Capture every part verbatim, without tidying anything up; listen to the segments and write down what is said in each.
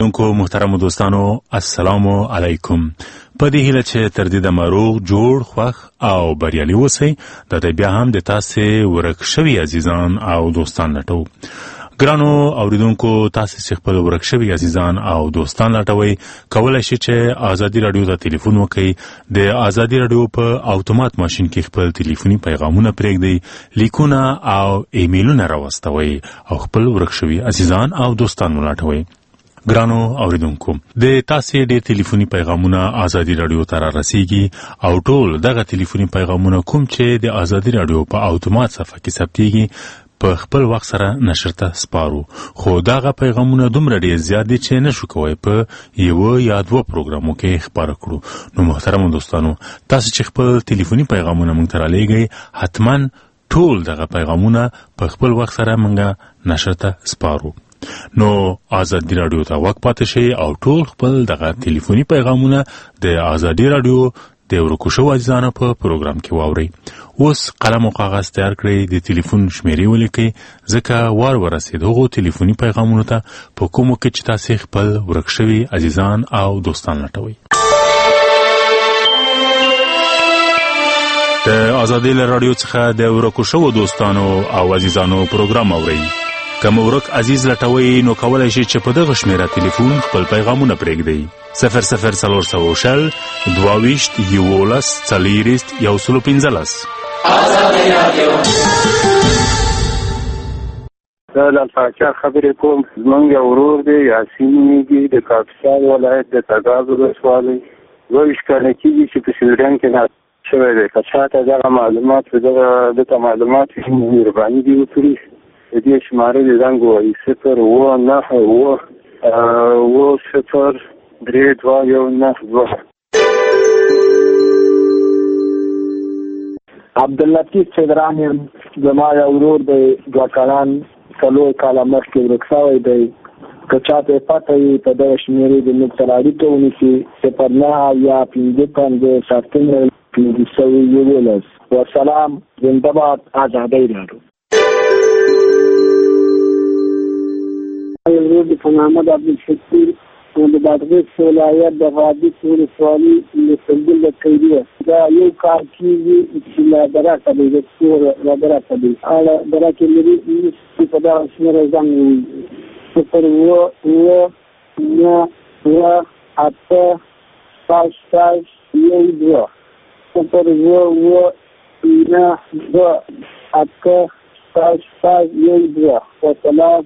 اوریدونکو محترم دوستانو السلام علیکم. په دې هیله چې تر دې دمه روغ جوړ خوښ او بریالي اوسئ. د دې بیا هم د تاسې ورک شوي عزیزان او دوستان لټو. ګرانو اوریدونکو، تاسې چې خپل ورک شوي عزیزان او دوستان لټوئ، کولی شئ چې ازادي راډیو ته ټلیفون وکړئ. د ازادي راډیو په اتومات ماشین کې خپل ټلیفوني پیغامونه پرېږدئ، لیکونه او ایمیلونه راواستوئ او خپل ورک شوي عزیزان او دوستان ولټوئ. ګرانو اوریدونکو، د تاسې ډېر ټلیفوني پیغامونه ازادي راډیو ته را رسیږي او ټول دغه ټلیفوني پیغامونه کوم چې د ازادي راډیو په اتومات صفحه کې ثبتېږي په خپل وخت سره نشر ته سپارو. خو دغه پیغامونه دومره ډېر زیات دي چې نشو کوی په یوه یا دوه پروګرامو کې خپاره کړو. نو محترمو دوستانو، تاسو چې خپل ټلیفوني پیغامونه موږ ته رالیږئ، حتما ټول دغه پیغامونه په خپل وخت سره موږ نشر ته سپارو. نو ازادي راډیو ته وخت پاتې شي او ټول خپل دغه ټلیفوني پیغامونه د ازادي راډیو د ورکو شوو عزیزانو په پروګرام کې واورئ. اوس قلم او کاغذ تیار کړئ، د ټلیفون شمیرې ولیکئ، ځکه وار ورسېد هغو ټلیفوني پیغامونو ته په کومو کې چې تاسې خپل ورک شوي عزیزان او دوستان لټوئ. د ازادي راډیو څخه د ورکو شوو دوستانو او عزیزانو پروګرام اورئ. که مو ورک عزیز لټوئ، نو کولی شئ چې په دغه شمیره ټلیفون خپل پیغامونه پرېږدئ. صفر صفر څلور سوه شل دوه ویشت یولس څلېرویشت یو سلو پنځلس. ازادي راډیو. زه له الفاچا خبرې کوم. زمونږ یو ورور دی یاسین نومېږي، د کاپیسا ولایت د تګاب ولسوالۍ. دوه ویشت کاله کېږي چې په سویډن کې ناست شوی دی. که چاته دغه معلومات دغه دته معلومات وي، مهرباني دې وکړي د دې شمارې د زنګ ووایي صفر اووه نهه اووه اووه صفر درې دوه یو نهه دوه. عبداللطیف فدران یم. زما یو ورور دی، دوه کلان څلور کاله مخکې ورک شوی دی. که چاته پته وي په دغه شمېرې د موږ سره اړیکه ونیسي، صفر نهه یا پنځه پنځه سپتمبر پنځه سوه یولس. وسلام. زنده باد ازادي راډیو. ورور د محمد عبدالشکور د بادغیس ولایت د غادیس ولسوالۍ د سنبل د قیدیه. دا یو کار کېږي چې له درکه دی، د سور له درکه دی. هغه درکې لري چې په دغه شمېره زنګ ووایي صفر اووه اووه نهه دوه اته شپږ شپږ یو دوه. صفر اووه اووه نهه دوه اته شپږ شپږ یو دوه. وسلام.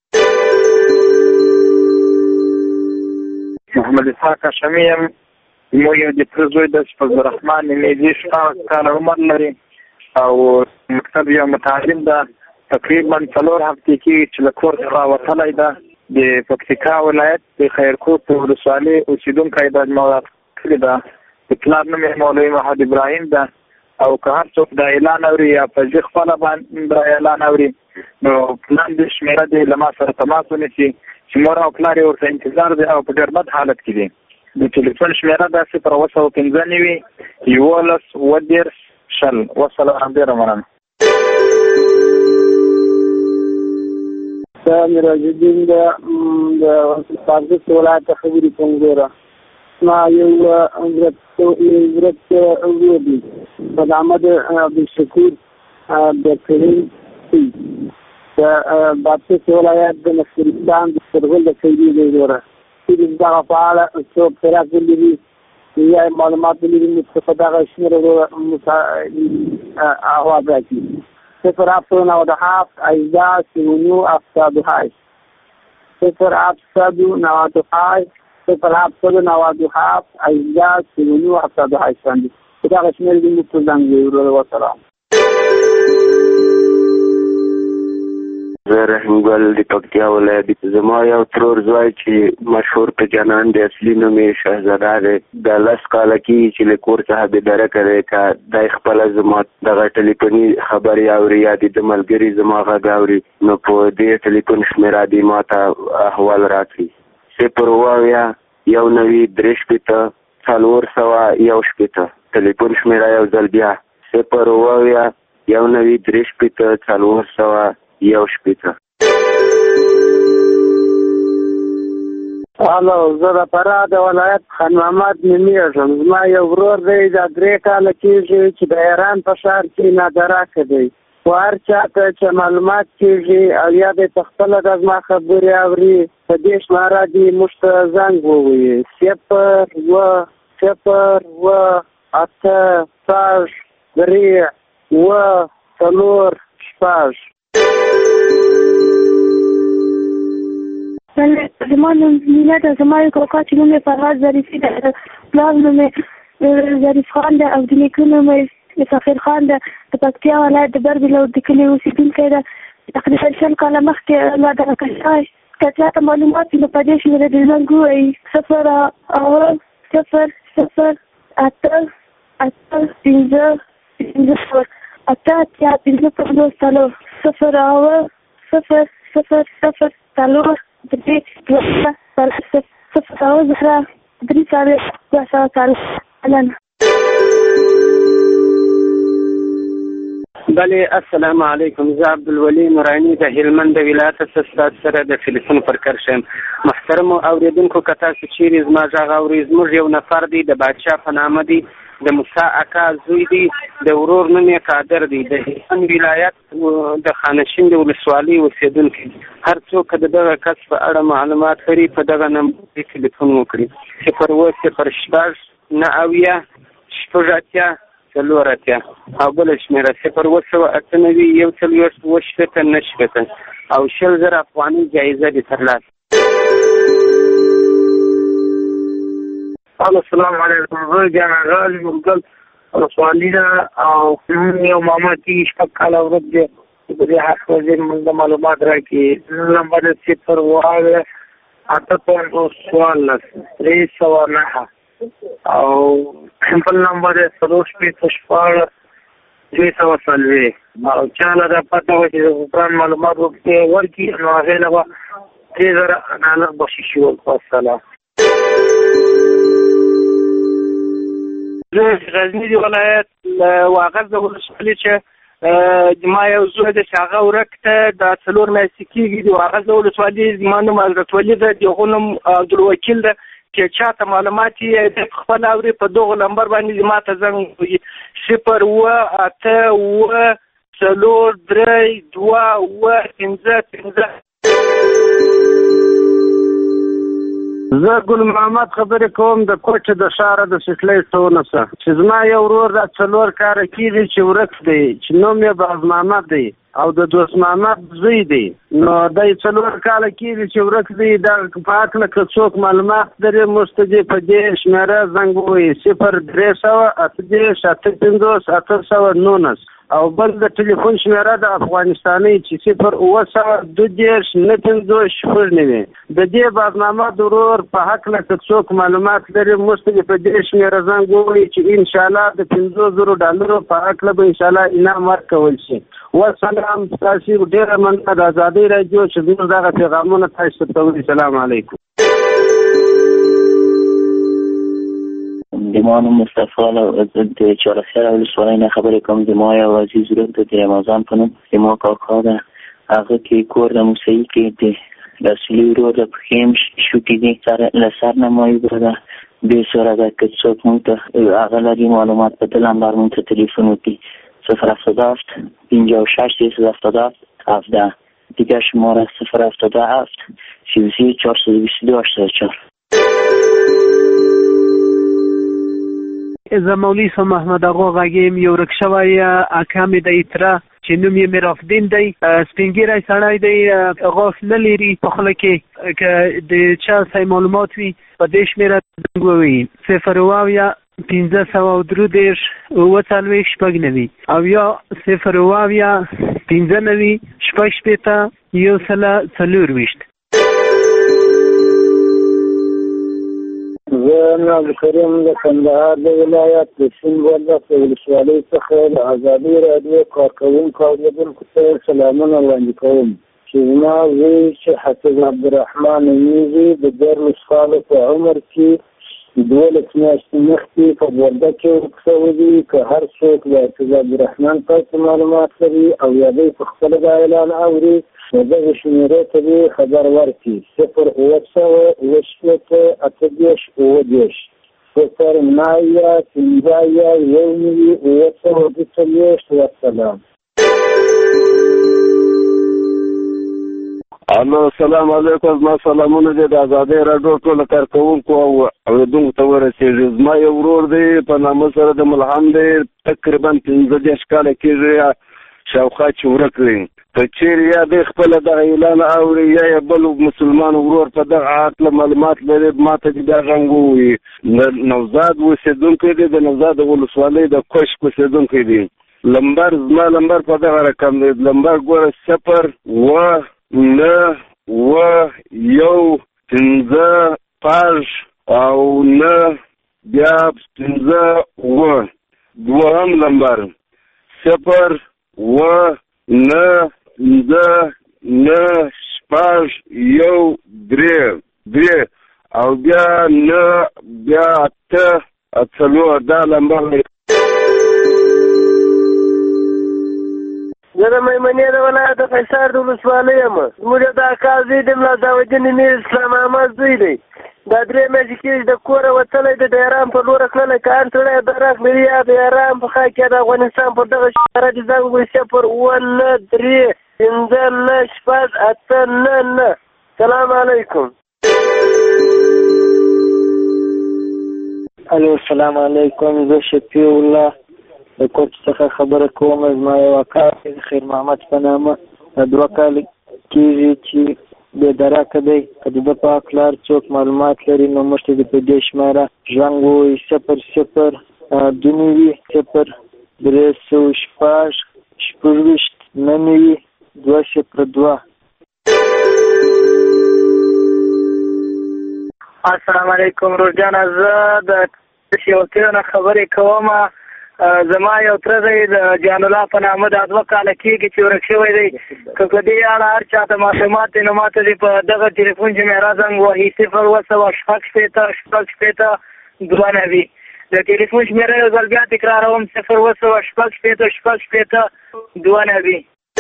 محمد اسحاق هاشمي یم. مو یو د تره زوی دی چې فضل الرحمن نومېږي، شپاړس کاله عمر لري او مکتب یا متعلم ده. تقریبا څلور هفتې کېږي چې له کور څخه وتلی ده. د پکتیکا ولایت د خیرکوټ ولسوالۍ اوسېدونکی ده. زما کلي ده. د پلار نوم یې مولوي محمد ابراهیم ده. او که هر څوک دا اعلان اوري یا په ځي خپله باندې دا اعلان اوري، نو پلان د شمېره دی له ما سره تماس ونیسي چې مور او پلار یې ورته انتظار دی او په ډېر بد حالت کې دي. د ټلیفون شمېره ده صفر اوه سوه پنځه نوي یولس اووه دېرش شل. وسلام. ډېره مننه. زه میراجالدین د بادغیس ولایت څخه خبرې کوم. ګوره، ما یو ورک ورور دی، محمد عبدالشکور د کریم د بادغیس ولایت د نصرستان د سرغل د قیدي دی. ګوره، چې دغه په اړه څوک خیرات ولري یا معلومات ولري، نو په دغه شمېره احوال راکړي. صفر هفتاد و نود و هفت هجده سی و نه هفتاد و هشت. صفر هفتاد و نود و هشت صفر هفتاد و نود و هفت هجده سی و نه هفتاد و هشت باندې په دغه شمېرې کې موږ ته زنګ ووهئ. وسلام. زه رحیم ګل د پکتیا ولایت. زما یو ترور زوی چې مشهور په جنان د اصلي نوم یې شهزاده دی. د لس کاله کېږي چې له کور څخه بېدرکه دی. که دی خپله زما دغه ټلیفوني خبرې اوري یا د ملګري زما غږ اوري، نو په دې ټلیفون شمېره دې ما ته احوال راکړي. صفر اووه اویا یو نوي درې شپېته څلور سوه یو شپېته. ټلیفون شمېره یو ځل بیا صفر اووه اویا یو نوي درې شپېته څلور سوه یو شپېته. الو زه د فراه د ولایت خان محمد نومیږم. زما یو ورور دی دا درې کاله کېږي چې د ایران په ښار کې نادراکه دی. خو هر چا ته چې معلومات کېږي او یا دی په خپله د زما خبرې اوري په دې شماره دي موږ ته زنګ ووایي صفر اووه صفر اووه اته شپږ درې اووه څلور شپږ. زما نوم مینا ده. زما یو کاکا چې نوم یې فرهاد ظریفي ده، پلار نوم یې ظریف خان ده او د نیکه نوم یې سفیر خان ده. د پکتیا ولایت د بربلو د کلي اوسېدونکی ده. تقریبا شل کاله مخکې نادراکه شوی. که چاته معلومات وي نو په دې شمېره د زنګ ووایي صفر اوه صفر صفر اته اته پنځه پنځه صفر اته اتیا پنځه پنځوس څلور صفر اوه صفر صفر صفر څلور درې دوه صفر اوه زهره درې څلوېښت دوه سوه څلوېښت. بله السلام علیکم. زه عبدالولي نوراني د هلمند د ولایت استاد سره د ټلیفون پر کار شم. محترمو اوریدونکو که تاسو چیرې زما غږ اورئ، زموږ یو نفر دی د بادشاه په نامه دی، د موسی اکا زوی دی، د ورور نوم یې قادر دی، د هلمند ولایت د خانشین د ولسوالۍ اوسېدونکی. هر څوک د دغه کس په اړه معلومات لري په دغه نمبر ټلیفون وکړي صفر اووه صفر شپږ نه اویا شپږ اتیا څلور اتیا او بله شمېره صفر اووه سوه اته نوي یو څلوېښت اووه شپېته نه شپېته او شل زره افغانۍ جایزه دې ترلاسه. السلام علیکم. زه جان غالي ګل ولسوالي ده او یو ماما چې شپږ کاله ورک دی په دې حق وزیر موږ د معلومات راکړي. نمبر یې صفر اووه اته پنځوس څوارلس درې سوه نهه او بل نمبر یې څلور شپېته شپاړس درې سوه څلوېښت او چاله دا پته وه چې د غفران معلومات ورکړي نو هغې له به درې زره ډالر بخشش ورکړو. السلام. زه غزني د ولایت له واغظ د ولسوالۍ چې ما یو زوی دی چې هغه ورک ته دا څلور میاشتې کېږي د واغظ د ولسوالۍ. زما نوم حضرت ولي ده، د هغو نوم عبدالوکیل ده. چې چاته معلومات یې د خپل اوري په دغه نمبر باندې ما ته زنګ ووایي صفر اووه اته اووه څلور درې دوه اووه پنځه پنځه. زه ګل محمد خبرې کوم د کوچه د ښاره د سټلۍ ټونه څخه چې زما یو ورور دا څلور کاره کېږي چې ورک دی چې نوم یې باز محمد دی او د دوست محمد زوی دی. نو دی څلور کاله کېږي چې ورک دی. دا په هکله که څوک معلومات لري موږ ته دې په دې شمېره زنګ ووایي صفر درې سوه اته دېرش اته پنځوس اته سوه نولس او بل د ټلیفون شمېره د افغانستانۍ چې صفر اووه سوه دوه دېرش نه پنځوس شپږ نوي. د دې باز محمد ورور په هکله که څوک معلومات لري موږ ته په دې شمېره زنګ ووایي چې انشاءالله د پنځوس زرو ډالرو په هکله به انشاءالله انعام ورکول شي. والسلام. تاسو ډېره مننه د ازادۍ راډیو چې زموږ دغه پیغامونه تاسو ته وایي. سلام علیکم. د ما نوم مصطفی د چهارسر ولسوالۍ نه خبرې کوم. د ما یو عزیز ورور د رمضان په نوم د ما کاکا ده. هغه کې کور د موسیقي کې دی د اصلي ورور د پښې مې شوکي دي سره له سر نه مایوبه ده. بې سوره ده که څوک مونږ ته هغه لري معلومات په دې نمبر مونږ ته تلیفون وکړي صفر هفتاد و هفت پنجاه و شش دویست هفتاد و هفت هفده. دیگه شماره صفر هفتاد و هفت سی و سه چهارصد و بیست و دو هشتاد و چهار. زه مولوي صاحب محمد اغا غږیم. یو ورک شوی اکا مې دی تره چې نوم یې میرافدین دی. سپین ږیری سړی دی، غاښ نه لري په خوله کې. که د چا څه معلومات وي په دې شمېره زنګ ووایي صفر اووه اویا پنځه سوه او درې دېرش اووه څلوېښت شپږ نوي او یا صفر اووه اویا پنځه نوي شپږ شپېته یو سله څلور ویشت. زه عبدالکریم د کندهار د ولایت د سیند وردګ د ولسوالۍ څخه د ازادۍ راډیو کارکوونکو اورېدونکو ته سلامونه وړاندې کوم چې زما زوی چې حافظ عبدالرحمن نومیږي د دیارلس کالو په عمر کې دولس میاشتې مخکې په وردګ کې ورک شوی دی. که هر څوک د حافظ عبدالرحمن په معلومات لري او یا دی په خپله دا اعلان اوري نو دغه شمېرې ته دې خبر ورکړي صفر اوه سوه اوه شپېته اته دېرش اوه دېرش صفر نهه پنځه یو نوي اوه سوه دوه څلوېښت والسلام. الو السلام علیکم. زما سلامونه دي د ازادۍ راډیو ټولو کارکوونکو او اورېدونکو ته ورسېږي. زما یو ورور دی په نامه سره د ملهم دی، تقریبا پنځه دېرش کاله کېږي شاوخوا چې ورک دی. که چیرې یا دی خپله دغه اعلان اوري یا یې بل مسلمان ورور په دغه هکله معلومات لري ما ته دې بیا غږ ووایي. نوزاد اوسېدونکی دی، د نوزاد ولسوالۍ د کشک اوسېدونکی دی. لمبر زما لمبر په دغه رقم دی، لمبر ګوره صفر اوه نه اوه یو پنځه شپږ او نه بیا پنځه اوه. دوهم لمبر صفر اوه نه پنځه نه شپږ یو درې درې او بیا نه بیا اته څلور. دا لمبر دی. زه د میمنې د ولایت د قیصار د ولسوالۍ یم. زموږ د اکا زوی د ملا داودین میر اسلام احمد زوی دی. دا درې میاشتې کېږي د کوره وتلی دی، د ایران په لوره تللی. که هر سړی درک لري یا د ایران په خوا کې د افغانستان پر دغه شمېره دې زنګ ووایي صفر اوه نه درې پنځه نه شپږ اته نه نه. سلام علیکم. الو السلام علیکم. زه شفیع الله د کوټ څخه خبره کوم. زما یو اکا د خیر محمد په نامه دوه کاله کېږي چې بې درکه دی. که د ده په هکله هر څوک معلومات لري نو موږ ته د په دې شمېره زنګ ووایي صفر صفر دوه نوي صفر درې سوه شپږ شپږویشت نهه نوي دوه صفر دوه. السلام علیکم روزجانه. زه د شیوتیو نه خبرې کوم. زما یو تره دی د جان الله په نامه دا دوه کاله کېږي چې ورک شوی دی. که په دې اړه هر چا ته معلومات دی نو ما ته دې په دغه ټلیفون شمېره زنګ ووهي صفر اوه سوه شپږ شپېته شپږ شپېته دوه نوي. د ټلیفون شمېره یو ځل بیا تکراروم صفر اوه سوه شپږ شپېته شپږ شپېته دوه نوي.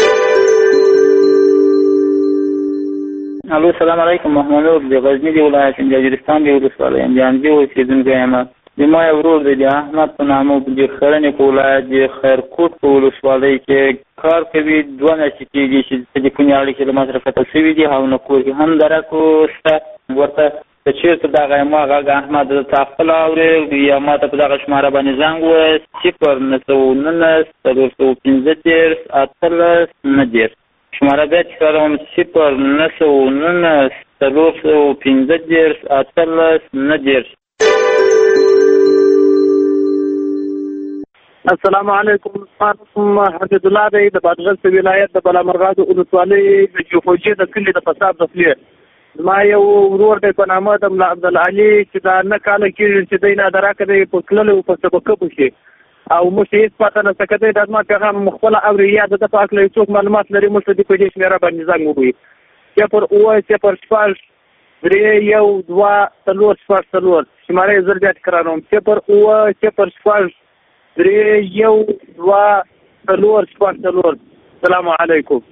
الو السلام علیکم. محمد نور د غزني د ولایت جاجرستان د ولسوالۍ انجانجي اوسېدونکی یم. زما یو ورور دی د احمد په نامه د خرنې په ولایت د خیرکوټ په ولسوالۍ کې کار کوي. دوه میاشتې کېږي چې ټلیفوني اړیکې له ما سره قطع شوي دي او نه کور کې هم درکو شته. ورته که چېرته دغه ما غږ احمد تا خپله اورېد یا ما ته په دغه شماره باندې زنګ ووایه صفر نهه سوه نولس څلور سوه پنځه دېرش اتلس نهه دېرش. شماره بیا تکراروم صفر نهه سوه نولس څلور سوه پنځه دېرش اتلس نهه دېرش. السلام علیکم. حمید الله دی د بادغیس ولایت د بلامرغاد ولسوالۍ د جوخوجي د کلي د فساد د خولې. زما یو ورور دی په نامه د ملا عبدالعلي چې دا نه کاله کېږي چې دی نادراکه دی په تللی و په سبقه پسې او موږ ته هېڅ پته نشته. که دی دا زما پیغام خپله اوري یا د ده په هکله یو څوک معلومات لري موږ ته دې په دې شمېره باندې زنګ ووایي صفر اوه صفر شپږ درې یو دوه څلور شپږ څلور. شماره یې زر بیا تکراروم صفر اوه صفر شپږ درې یو دوه څلور شپږ څلور. السلام علیکم.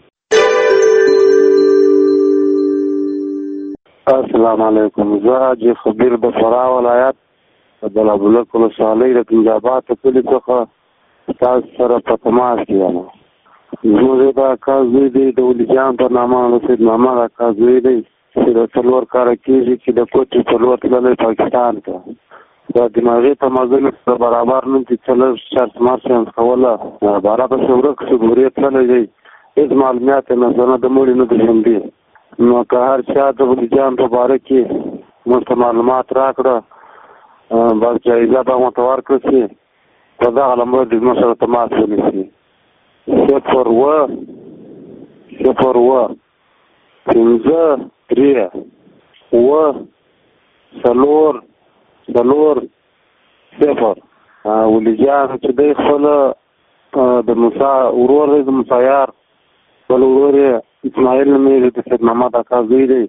السلام علیکم. زه حاجي خبیر د فراه ولایت د بلابلک ولسوالۍ د پنجابات کلي څخه تاسو سره په تماس کې یم. زموږ د اکا زوی دی د ولي جان په نامه د سید محمد اکا زوی دی چې د څلور کاله کېږي چې د کوټې په لور تللی پاکستان ته. دا دماغي تمازن سره برابر نه چې څلور شرط مارشنس کوله باره پسې ورک شو ګورې تللی دی. هېڅ معلومات یې نه زه نه د مړي نه د ژوندي. نو که هر چا د ولي جان په باره کې موږ ته معلومات راکړه بس جایزه به مو ته ورکړه چې په دغه لمبر د زموږ سره تماس ونیسي صفر اوه صفر اوه پنځه درې اوه څلور څلور صفر. ولي جان چې دی خپله د موسی ورور دی د موسی یار بل ورور یې اسماعیل نومېږي د سید محمد اکا زوی دی.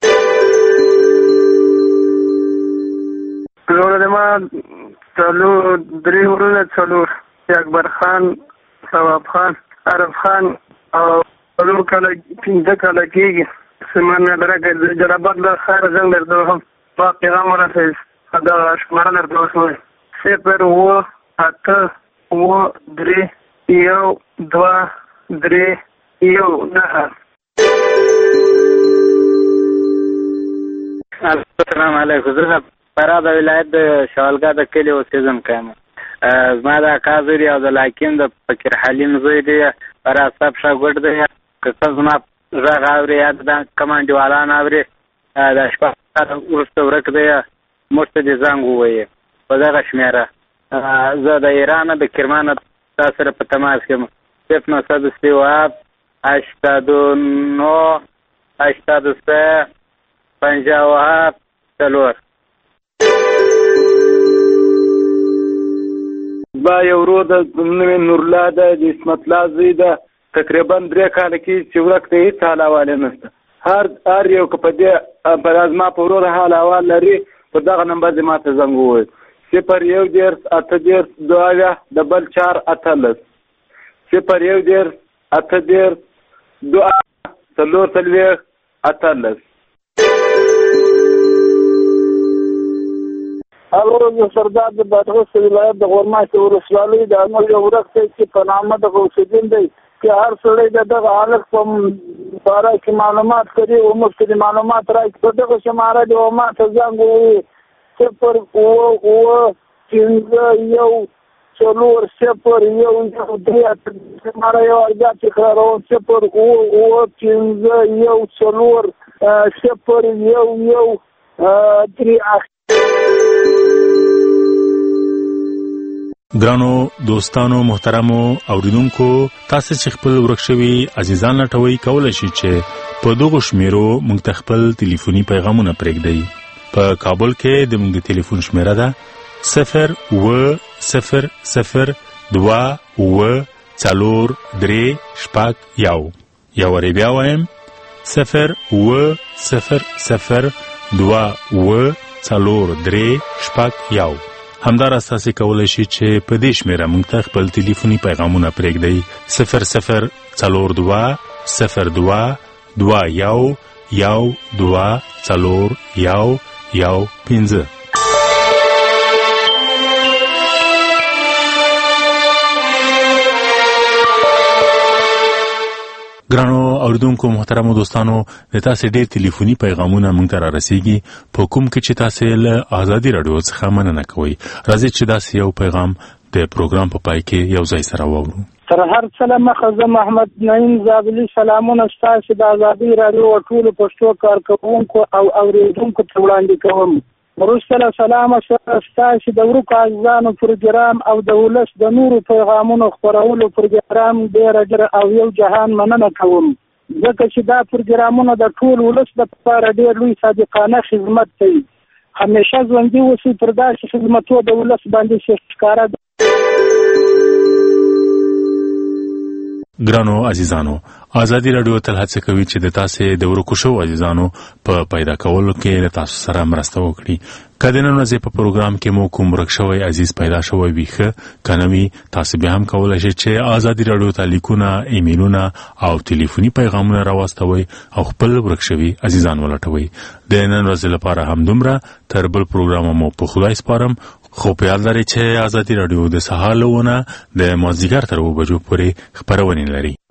ورور د ما څلور درې ورونه څلور اکبر خان ثواب خان عرب خان او څلور کاله پنځه کاله کېږي سیمان درکه د جلابات له ښار زنګ درته وهم ما پیغام ورسېد دغه شماره درته وشوی صفر اووه اته اووه درې یو دوه درې یو نهه. السلام علیکم. زه د فراه د ولایت د شوالګا د کلي اوسېدونکی یم. زما د اکا زوی دی او د لاکین د فقیر حلیم زوی دی. فراه صاحب شاګرد دی. که څه زما غږ اوري یا د کوم انډیوالان اوري د شپږ کاله وروسته ورک دی موږ ته دې زنګ ووایي په دغه شمېره. زه د ایران د کرمانه تا سره په تماس کې یم. صفر نهصد و سی و هفت هشتاد و نه هشتاد و سه پنجاه و هفت څلور. با یو ورور د نوم نورالله ده د اسمت الله زوی ده. تقریبا درې کاله کې چې ورک دی هېڅ حال حواله نشته. هر هر یو که په دې په زما په ورور حال احوال لري په دغه نمبر دې ما ته زنګ ووایي صفر یو دېرش اته دېرش دوه اویا ډبل چار اتلس صفر یو دېرش اته دېرش دوه اویا څلور څلوېښت اتلس. هغه زه سردار د بادغیس ولایت د غورماشې ولسوالۍ د امر یو ورک دی چې په نامه د غوث الدین دی چې هر سړی د دغه حالت په باره کې معلومات کوي او موږ ته معلومات راکړي. په دغه شماره دی او ما ته زنګ ووایي صفر اووه اووه پنځه یو څلور صفر یو یو درې شماره یو بیا تکراروم صفر اووه اووه پنځه یو څلور صفر یو یو درې. ګرانو دوستانو محترمو اوریدونکو تاسو چې خپل ورک شوي عزیزان لټوي کولای شئ چې په دغه شمیرو موږ ته خپل ټلیفوني پیغامونه پرېږدئ. په کابل کې د موږ د ټلیفون شمیره ده صفر اووه صفر صفر دوه اووه څلور درې شپږ یو. یو وارې بیا وایم صفر اووه صفر صفر دوه اووه څلور درې شپږ یو. همداراز تاسو کولای شئ چې په دې شمیره موږ ته خپل ټلیفوني پیغامونه پرېږدئ صفر صفر څلور دوه صفر دوه دوه یو یو دوه څلور یو یو پنځه. ګرانو اوریدونکو محترمو دوستانو د تاسو ډېر ټلیفوني پیغامونه موږ ته را رسیږي په کوم کې چې تاسو له ازادي رادیو څخه مننه کوئ. راځئ چې داسې یو پیغام د پروګرام په پای کې یو ځای سره واورو. تر هر څه مخه زه محمد نعیم زابلي سلامونه ستاسو د ازادي رادیو ټولو پښتو کارکوونکو او اوریدونکو ته وړاندې کوم. وروسته له سلامه ستاسو د ورکو عزیزانو پروګرام او د ولس د نورو پیغامونو خپرولو پروګرام ډېره ډېره او یو جهان مننه کوم ځکه چې دا پروګرامونه د ټول ولس لپاره ډېر لوی صادقانه خدمت کوي. همیشه ژوندي اوسئ پر داسې خدمتونو د ولس باندې چې ښکاره ده. ګرانو عزیزانو ازادي رادیو تل هڅه کوي چې د تاسو د ورکو شو عزیزانو په پیدا کولو کې له تاسو سره مرسته وکړي. کله نن ورځ په پروګرام کې مو کوم ورک شوی عزیز پیدا شوی ویخه کنوي تاسو به هم کولای شئ چې ازادي رادیو ته لیکونه ایمیلونه او ټلیفوني پیغامونه راوستوي او خپل ورک شوی عزیزان ولټوي. د نن ورځ لپاره هم دومره. تر بل پروګرام مو په خدای سپارم. خو په یاد لرئ چې ازادي رادیو د سهار له ونه د مازدیګر تر اوه بجو پورې خپرونې لري.